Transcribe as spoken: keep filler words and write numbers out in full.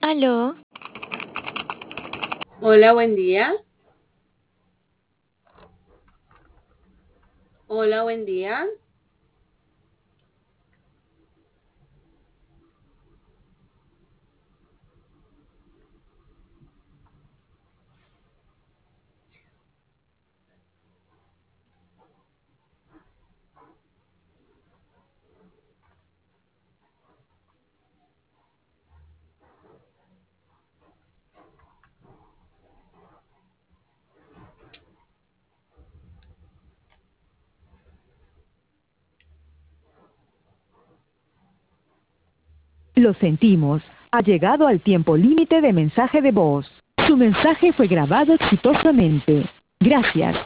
Aló, Hola, buen día. Hola, buen día. Lo sentimos. Ha llegado al tiempo límite de mensaje de voz. Su mensaje fue grabado exitosamente. Gracias.